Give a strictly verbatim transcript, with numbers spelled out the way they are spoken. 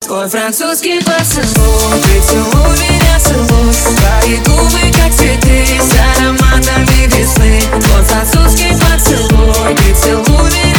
Твой французский поцелуй, ты целуй меня, целуй. Твои губы как цветы с ароматами весны. Твой французский поцелуй, ты целуй меня.